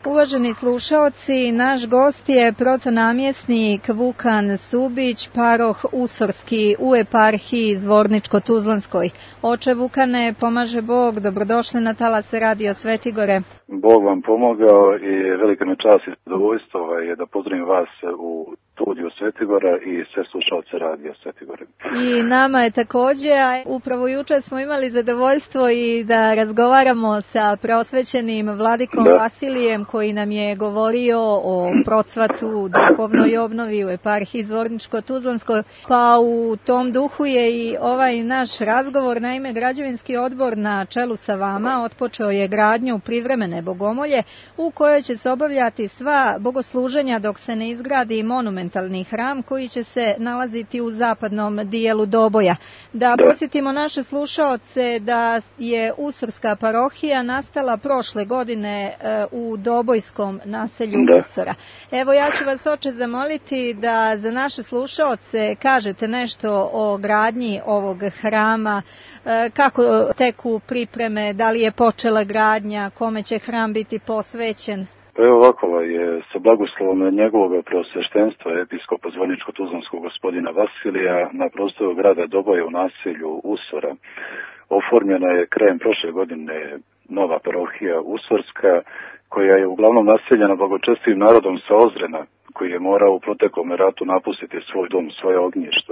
Uvaženi slušaoci, naš gost je protonamjesnik Vukan Subić, paroh Usorski u eparhiji Zvorničko-Tuzlanskoj. Oče Vukane, pomaže Bog, dobrodošli na talase Radio Svetigore. Bog vam pomogao i velika mi čast i zadovoljstvo je da pozdravim vas u studiju Svetigora i sve slušalce Radio Svetigore. I nama je također, a upravo jučer smo imali zadovoljstvo i da razgovaramo sa preosvećenim vladikom Vasilijem koji nam je govorio o procvatu, duhovnoj obnovi u eparhiji Zvorničko-Tuzlanskoj. Pa u tom duhu je i ovaj naš razgovor. Naime, građevinski odbor na čelu sa vama otpočeo je gradnju privremene bogomolje u kojoj će se obavljati sva bogosluženja dok se ne izgradi monumentalni hram koji će se nalaziti u zapadnom dijelu Doboja. Da podsjetimo naše slušaoce da je Usorska parohija nastala prošle godine u Dobojskom naselju Usora. Evo, ja ću vas, oče, zamoliti da za naše slušaoce kažete nešto o gradnji ovog hrama, kako teku pripreme, da li je počela gradnja, kome će hram biti posvećen. Evo ovako je sa blagoslovom njegovog preosveštenstva episkopa Zvorničko-Tuzlanskog gospodina Vasilija na prostoru grada Doboja u naselju Usora. Oformljena je krajem prošle godine nova parohija Usorska, koja je uglavnom naseljena blagočestivim narodom sa Ozrena, koji je morao u proteklom ratu napustiti svoj dom, svoje ognjište.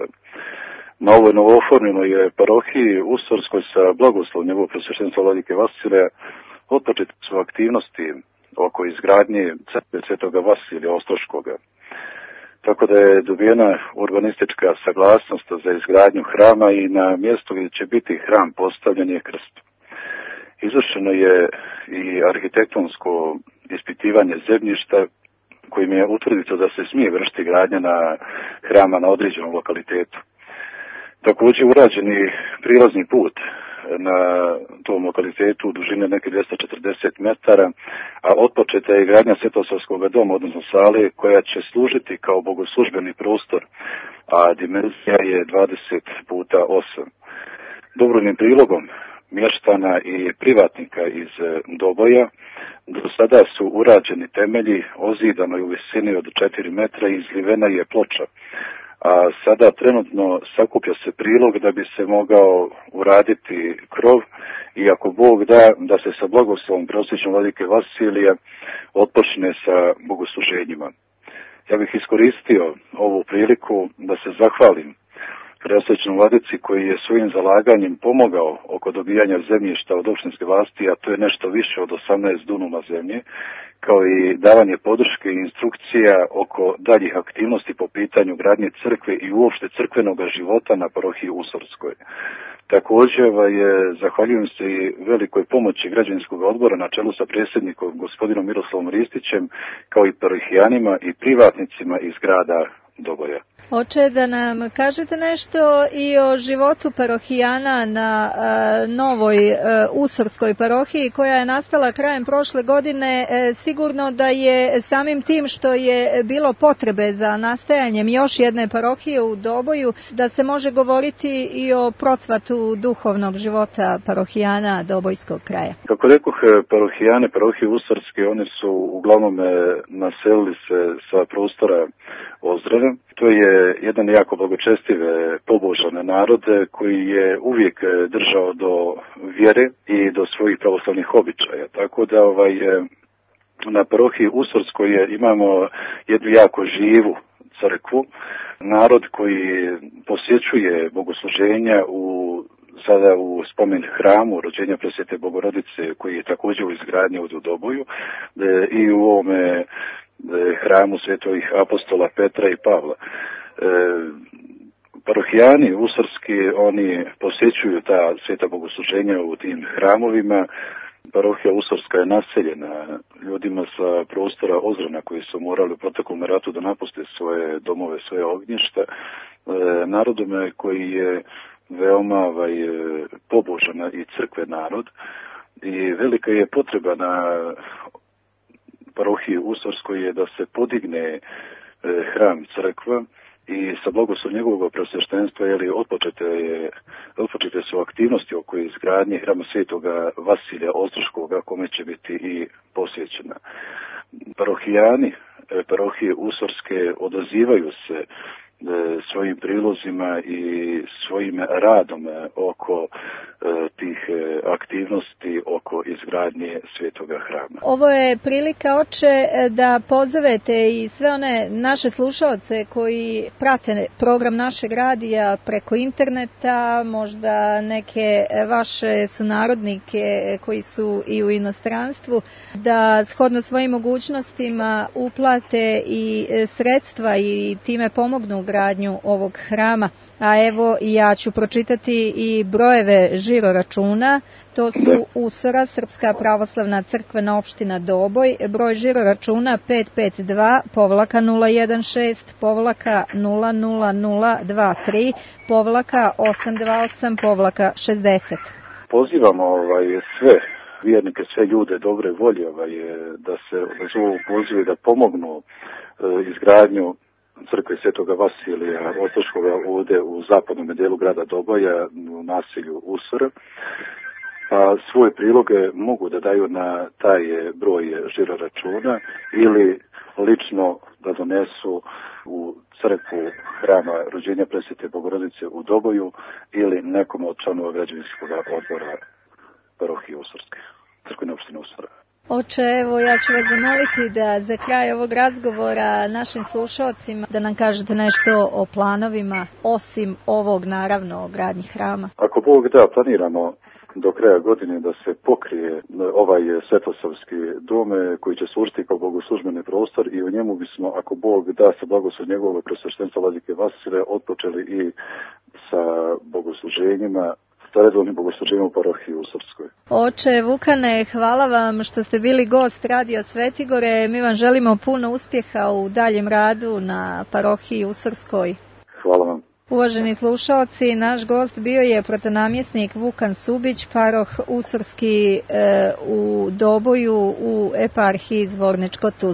Na ovoj novooformljenoj parohiji Usorskoj sa blagoslovom njegovog preosveštenstva vladike Vasilija otpočete su aktivnosti oko izgradnje crkve Svetoga Vasilija Ostroškoga. Tako da je dobijena urbanistička saglasnost za izgradnju hrama i na mjestu gdje će biti hram postavljen je krst. Izvršeno je i arhitektonsko ispitivanje zemljišta kojim je utvrdito da se smije vršiti gradnja na hrama na određenom lokalitetu. Također urađeni prilazni put na tom lokalitetu u dužine neke 240 metara, a otpočeta je gradnja Svetosavskog doma, odnosno sale, koja će služiti kao bogoslužbeni prostor, a dimenzija je 20 puta 8. Dobrovoljnim prilogom mještana i privatnika iz Doboja do sada su urađeni temelji, ozidano je u visini od 4 metra i izlivena je ploča. A sada trenutno sakuplja se prilog da bi se mogao uraditi krov i ako Bog da se sa blagoslovom preosvećenog vladike Vasilija otpočne sa bogosluženjima. Ja bih iskoristio ovu priliku da se zahvalim preosvećenom vladici koji je svojim zalaganjem pomogao oko dobijanja zemljišta od opštinske vlasti, a to je nešto više od 18 dunuma zemlje, kao i davanje podrške i instrukcija oko daljih aktivnosti po pitanju gradnje crkve i uopšte crkvenog života na parohiji Usorskoj. Također zahvaljujem se i velikoj pomoći građevinskog odbora na čelu sa predsjednikom gospodinom Miroslavom Ristićem, kao i parohijanima i privatnicima iz grada Doboja. Oče, da nam kažete nešto i o životu parohijana na novoj Usorskoj parohiji koja je nastala krajem prošle godine. Sigurno da je samim tim što je bilo potrebe za nastajanjem još jedne parohije u Doboju, da se može govoriti i o procvatu duhovnog života parohijana Dobojskog kraja. Kako rekoh, parohije Usorske, one su uglavnom naselili se sa prostora Ozrena. To je jedan jako blagočestiv, pobožan narod koji je uvijek držao do vjere i do svojih pravoslavnih običaja. Tako da na parohiji Usorskoj imamo jednu jako živu crkvu, narod koji posjećuje bogosluženja sada u spomen hramu rođenja Presvete Bogorodice koji je također u izgradnji u Doboju i u ovome hramu svetovih apostola Petra i Pavla. Parohijani Usorski, oni posjećuju ta sveta bogosluženja u tim hramovima. Parohija Usorska je naseljena ljudima sa prostora Ozrena koji su morali u proteklom ratu da napuste svoje domove, svoje ognjišta. Narodom koji je veoma pobožan i crkven narod i velika je potreba na parohiji Usorskoj je da se podigne hram crkva i sa blagoslovom njegovog preosveštenstva otpočete su aktivnosti oko izgradnje hrama Svetoga Vasilija Ostroškoga kome će biti i posvećena. parohijani parohije Usorske odazivaju se svojim prilozima i svojim radom oko tih aktivnosti oko izgradnje Svetoga hrama. Ovo je prilika, oče, da pozovete i sve one naše slušaoce koji prate program našeg radija preko interneta, možda neke vaše sunarodnike koji su i u inostranstvu, da shodno svojim mogućnostima uplate i sredstva i time pomognu gradnju ovog hrama. A evo, ja ću pročitati i brojeve žiroračuna. To su Usora, Srpska pravoslavna crkvena opština Doboj, broj žiroračuna 552-016-00023-828-60. Pozivamo sve vjernike, sve ljude dobre volje da se odazovu pozivu i da pomognu izgradnju crkve Svetoga Vasilija Otočkoga ovdje u zapadnom dijelu grada Doboja u naselju Usora. Pa svoje priloge mogu da daju na taj broj žiroračuna ili lično da donesu u crkvu hrama Rođenja Presvete Bogorodice u Doboju ili nekom od članova građevinskog odbora parohije Usorske, crkvene opštine Usora. Oče, evo, ja ću vas zamoliti da za kraj ovog razgovora našim slušalcima da nam kažete nešto o planovima, osim ovog, naravno, gradnji hrama. Ako Bog da, planiramo do kraja godine da se pokrije ovaj Svetosavski dom koji će služiti kao bogoslužbeni prostor i u njemu bismo, ako Bog da, sa blagoslov njegovog Preosveštenstva Vladike Vasilija otpočeli i sa bogosluženjima, sa redovnim bogosluženjem u parohiji Usorskoj. Oče Vukane, hvala vam što ste bili gost Radio Svetigore. Mi vam želimo puno uspjeha u daljem radu na parohiji Usorskoj. Hvala vam. Uvaženi slušalci, naš gost bio je protonamjesnik Vukan Subić, paroh Usorski u Doboju u eparhiji Zvorničko-Tuzlanskoj.